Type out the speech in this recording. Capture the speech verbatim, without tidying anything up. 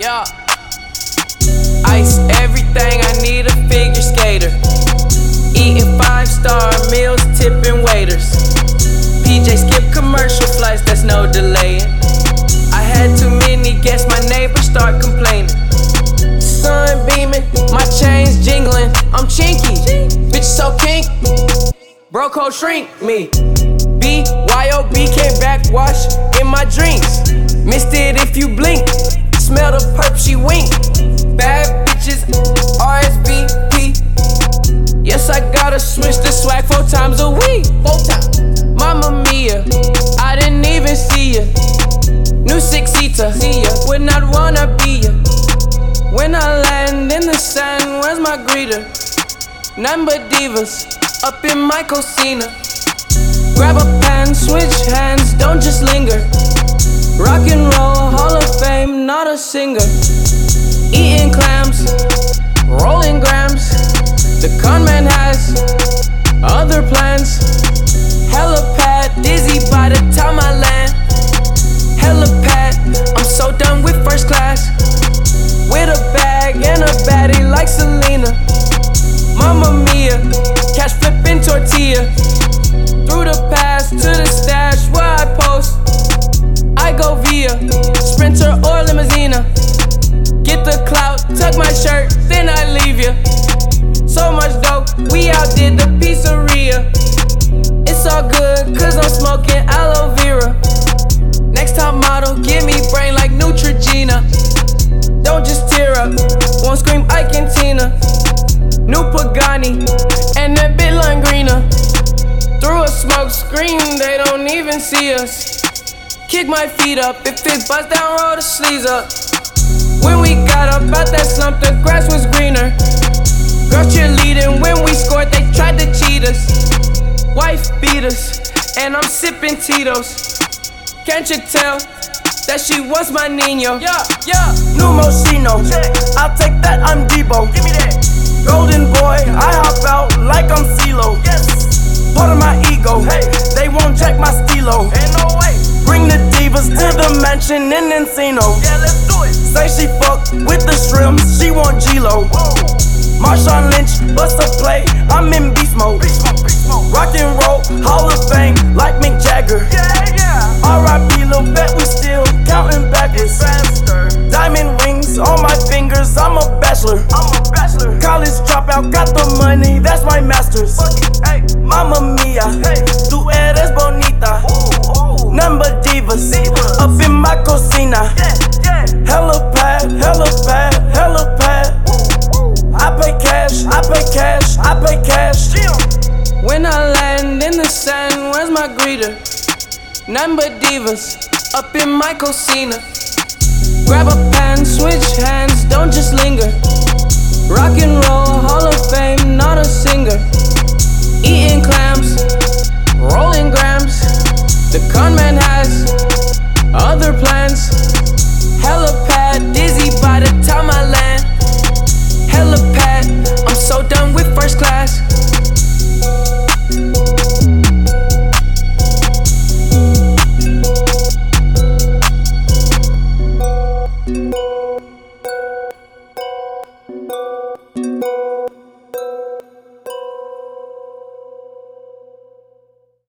Yeah. Ice everything, I need a figure skater. Eating five star meals, tipping waiters. P J skip commercial flights, that's no delaying. I had too many guests, my neighbors start complaining. Sun beaming, my chains jingling, I'm chinky. Bitch so kink, bro code shrink me. B Y O B K backwash in my drinks. Missed it if you blink, smell the perp, she wink. Bad bitches, R S V P. Yes, I gotta switch the swag four times a week. Four times. Mamma mia, I didn't even see ya. New six-seater, see ya, would not wanna be ya. When I land in the sand, where's my greeter? None but divas, up in my cocina. Grab a pen, switch hands, don't just linger. Rock and roll, Hall of Fame, not a singer. Eating clams, rolling grams. The con man has other plans. Helipad, dizzy by the time I land. Helipad, I'm so done with first class. With a bag and a baddie like Selena. Mamma mia, cash flipping tortilla. Through the past to the stash where I post. I go via Sprinter or Limousine. Get the clout, tuck my shirt, then I leave ya. So much dope, we outdid the pizzeria. It's all good, cause I'm smoking aloe vera. Next top model, give me brain like Neutrogena. Don't just tear up, won't scream Ike and Tina. New Pagani, and that bit line greener. Through a smoke screen, they don't even see us. Kick my feet up, if it bust down, roll the sleeves up. When we got up out that slump, the grass was greener. Girls cheerleading when we scored, they tried to cheat us. Wife beat us, and I'm sipping Tito's. Can't you tell that she wants my Nino? Yeah, yeah. New Moschino, I'll take that, I'm Debo. Give me that. Golden boy, I hop out like I'm CeeLo. Yes. Part of my ego, Hey. they won't jack my stilo. Ain't no way. Bring the divas to the mansion in Encino. Yeah, let's do it. Say she fuck with the shrimps, she want G-Lo. Whoa. Marshawn Lynch, bust a play, I'm in beast mode. Beast mode, beast mode. Rock and roll, Hall of Fame, like Mick Jagger. Yeah, yeah. R I P, Lil Bet, we still counting backwards. Faster. Diamond rings on my fingers, I'm a bachelor. I'm a bachelor. College dropout, got the money, that's my master's. Fuck it, hey. Mamma mia, Hey. tu eres bonita. Ooh, ooh. Number divas, Divas. up in my cocina. Yeah, yeah. Helipad, helipad, helipad. I pay cash, I pay cash, I pay cash. When I land in the sand, where's my greeter? None but divas, up in my cocina. Grab a pen, switch hands, don't just linger. Rock and roll, Hall of Fame, not a singer. Eating clams, rolling grams. The con man has other plans. Helipad.